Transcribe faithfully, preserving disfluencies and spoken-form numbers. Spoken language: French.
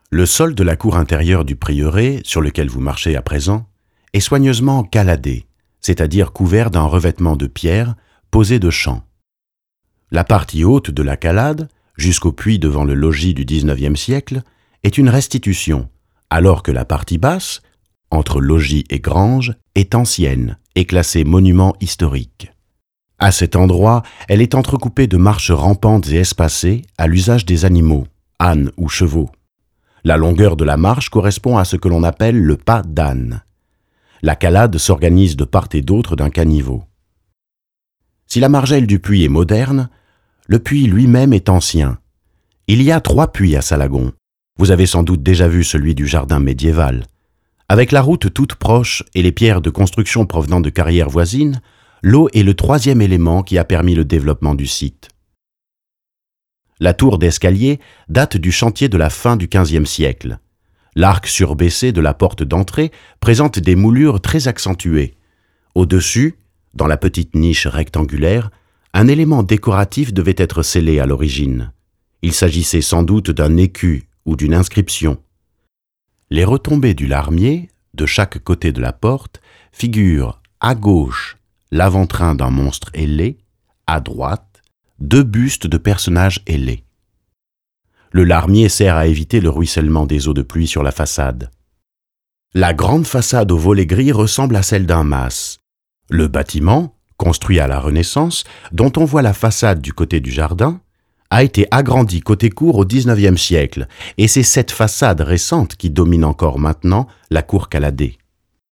Le sol de la cour intérieure du prieuré, sur lequel vous marchez à présent, est soigneusement caladé, c'est-à-dire couvert d'un revêtement de pierre posé de champ. La partie haute de la calade, jusqu'au puits devant le logis du dix-neuvième siècle, est une restitution, alors que la partie basse, entre logis et grange, est ancienne et classée monument historique. À cet endroit, elle est entrecoupée de marches rampantes et espacées à l'usage des animaux, ânes ou chevaux. La longueur de la marche correspond à ce que l'on appelle le pas d'âne. La calade s'organise de part et d'autre d'un caniveau. Si la margelle du puits est moderne, le puits lui-même est ancien. Il y a trois puits à Salagon. Vous avez sans doute déjà vu celui du jardin médiéval. Avec la route toute proche et les pierres de construction provenant de carrières voisines, l'eau est le troisième élément qui a permis le développement du site. La tour d'escalier date du chantier de la fin du quinzième siècle. L'arc surbaissé de la porte d'entrée présente des moulures très accentuées. Au-dessus, dans la petite niche rectangulaire, un élément décoratif devait être scellé à l'origine. Il s'agissait sans doute d'un écu ou d'une inscription. Les retombées du larmier, de chaque côté de la porte, figurent à gauche l'avant-train d'un monstre ailé, à droite, deux bustes de personnages ailés. Le larmier sert à éviter le ruissellement des eaux de pluie sur la façade. La grande façade aux volets gris ressemble à celle d'un mas. Le bâtiment, construit à la Renaissance, dont on voit la façade du côté du jardin, a été agrandi côté cour au dix-neuvième siècle, et c'est cette façade récente qui domine encore maintenant la cour caladée.